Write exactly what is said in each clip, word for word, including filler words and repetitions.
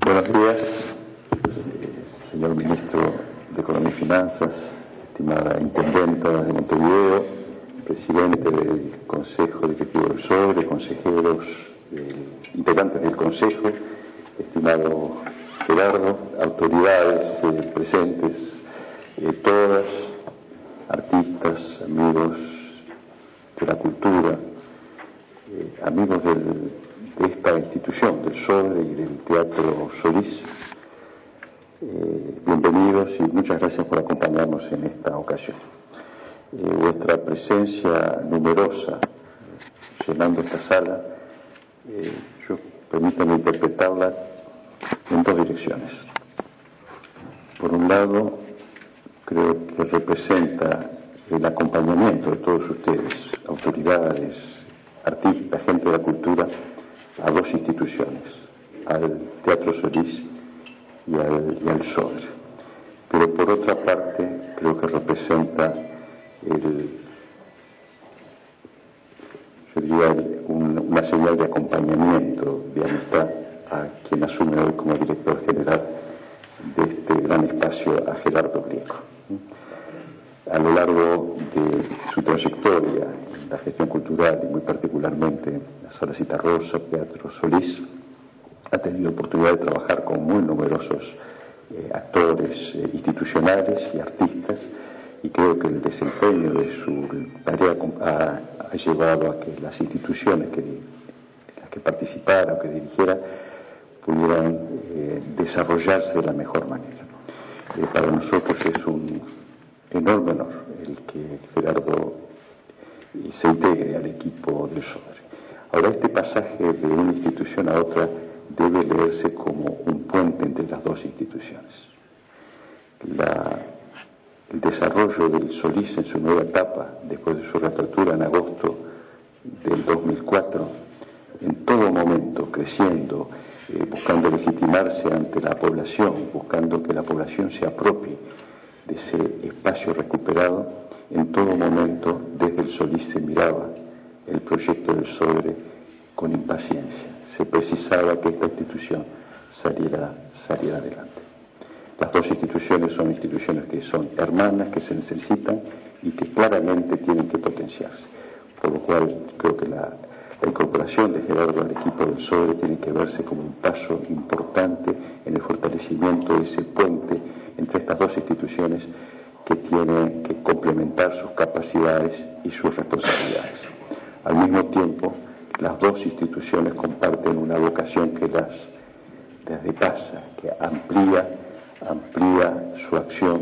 Buenos días, señor Ministro de Economía y Finanzas, estimada Intendenta de Montevideo, Presidente del Consejo Directivo del SODRE, consejeros, eh, integrantes del Consejo, estimado Gerardo, autoridades eh, presentes, eh, todas, artistas, amigos de la cultura, eh, amigos del, de esta institución, del SODRE y del Teatro Solís. Eh, bienvenidos y muchas gracias por acompañarnos en esta ocasión. Eh, vuestra presencia numerosa llenando esta sala, eh, yo permítanme interpretarla en dos direcciones. Por un lado, creo que representa el acompañamiento de todos ustedes, autoridades, artistas, gente de la cultura, a dos instituciones, al Teatro Solís y al, y al SODRE. Pero por otra parte, creo que representa el, yo diría, un, una señal de acompañamiento, de amistad a quien asume hoy como director general de este gran espacio, a Gerardo Grieco. A lo largo de su trayectoria en la gestión cultural y muy particularmente en la Sala Citarrosa, Teatro Solís, ha tenido oportunidad de trabajar con muy numerosos eh, actores eh, institucionales y artistas, y creo que el desempeño de su tarea ha, ha llevado a que las instituciones que, en las que participara o que dirigiera pudieran eh, desarrollarse de la mejor manera. Eh, para nosotros es un enorme honor el que Gerardo se integre al equipo del SODRE. Ahora, este pasaje de una institución a otra debe leerse como un puente entre las dos instituciones. La, el desarrollo del Solís en su nueva etapa, después de su reapertura en agosto del dos mil cuatro, en todo momento creciendo, eh, buscando legitimarse ante la población, buscando que la población se apropie de ese espacio recuperado, en todo momento desde el Solís se miraba el proyecto del SODRE con impaciencia. Se precisaba que esta institución saliera, saliera adelante. Las dos instituciones son instituciones que son hermanas, que se necesitan y que claramente tienen que potenciarse. Por lo cual creo que la, la incorporación de Gerardo al equipo del SODRE tiene que verse como un paso importante en el fortalecimiento de ese puente entre estas dos instituciones que tienen que complementar sus capacidades y sus responsabilidades. Al mismo tiempo, las dos instituciones comparten una vocación que las, las depasa, que amplía, amplía su acción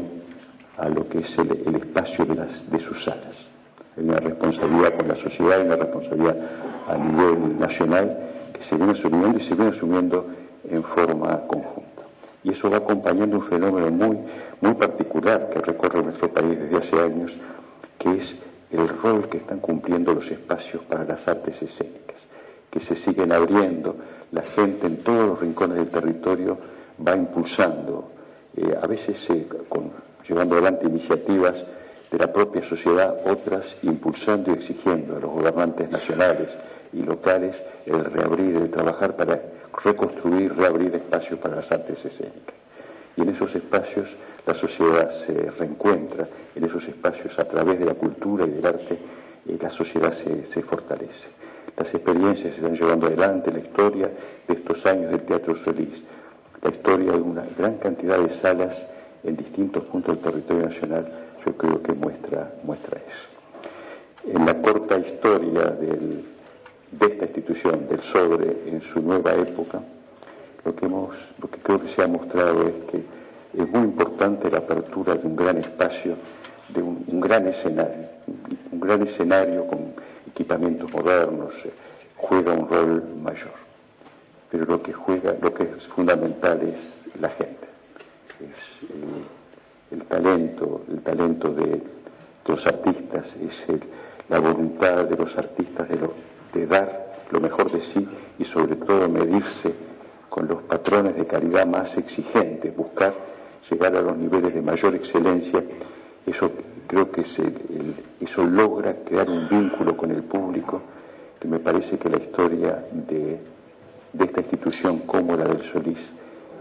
a lo que es el, el espacio de, las, de sus salas. Hay una responsabilidad con la sociedad y una responsabilidad a nivel nacional que se viene asumiendo y se viene asumiendo en forma conjunta. Y eso va acompañando un fenómeno muy, muy particular que recorre nuestro país desde hace años, que es el rol que están cumpliendo los espacios para las artes escénicas, que se siguen abriendo, la gente en todos los rincones del territorio va impulsando, eh, a veces eh, con, llevando adelante iniciativas de la propia sociedad, otras impulsando y exigiendo a los gobernantes nacionales y locales el reabrir, el trabajar para reconstruir, reabrir espacios para las artes escénicas. Y en esos espacios la sociedad se reencuentra, en esos espacios a través de la cultura y del arte eh, la sociedad se, se fortalece. Las experiencias se están llevando adelante, la historia de estos años del Teatro Solís, la historia de una gran cantidad de salas en distintos puntos del territorio nacional, yo creo que muestra, muestra eso. En la corta historia del, de esta institución, del SODRE, en su nueva época, lo que, hemos, lo que creo que se ha mostrado es que es muy importante la apertura de un gran espacio, de un, un gran escenario, un, un gran escenario con equipamientos modernos, eh, juega un rol mayor. Pero lo que juega, lo que es fundamental es la gente, es el, el talento, el talento de, de los artistas, es el, la voluntad de los artistas de, lo, de dar lo mejor de sí y sobre todo medirse con los patrones de calidad más exigentes, buscar llegar a los niveles de mayor excelencia. Eso creo que es el, el, eso logra crear un vínculo con el público que me parece que la historia de, de esta institución como la del Solís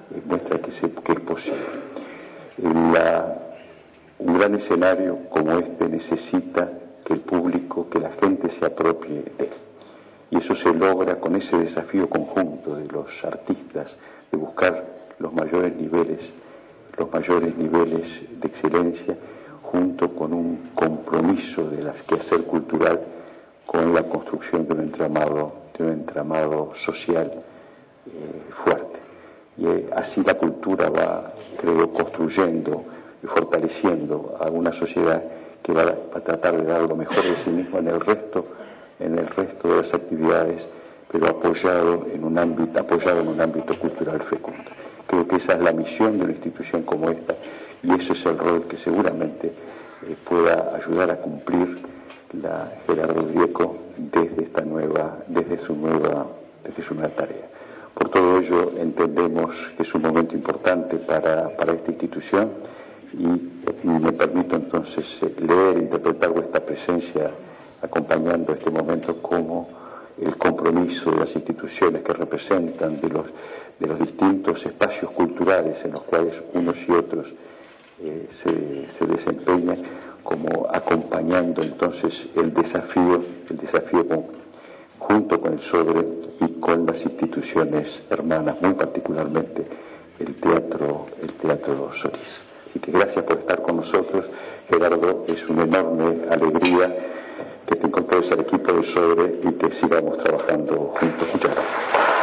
eh, muestra que, se, que es posible. La, un gran escenario como este necesita que el público, que la gente se apropie de él. Y eso se logra con ese desafío conjunto de los artistas, de buscar los mayores niveles, los mayores niveles de excelencia, junto con un compromiso de las quehacer cultural con la construcción de un entramado, de un entramado social eh, fuerte. Y eh, así la cultura va, creo, construyendo y fortaleciendo a una sociedad que va a tratar de dar lo mejor de sí misma en el resto, en el resto de las actividades, pero apoyado en un ámbito, apoyado en un ámbito cultural fecundo. Creo que esa es la misión de una institución como esta, y ese es el rol que seguramente eh, pueda ayudar a cumplir la Gerardo Grieco desde esta nueva, desde su nueva, desde su nueva tarea. Por todo ello entendemos que es un momento importante para, para esta institución y, y me permito entonces leer e interpretar vuestra presencia acompañando este momento como el compromiso de las instituciones que representan, de los, de los distintos espacios culturales en los cuales unos y otros eh, se, se desempeñan, como acompañando entonces el desafío, el desafío con, junto con el Sodre y con las instituciones hermanas, muy particularmente el Teatro, el Teatro Solís. Así que gracias por estar con nosotros, Gerardo, es una enorme alegría que te incorpores al equipo del Sodre y que sigamos trabajando juntos. Muchas gracias.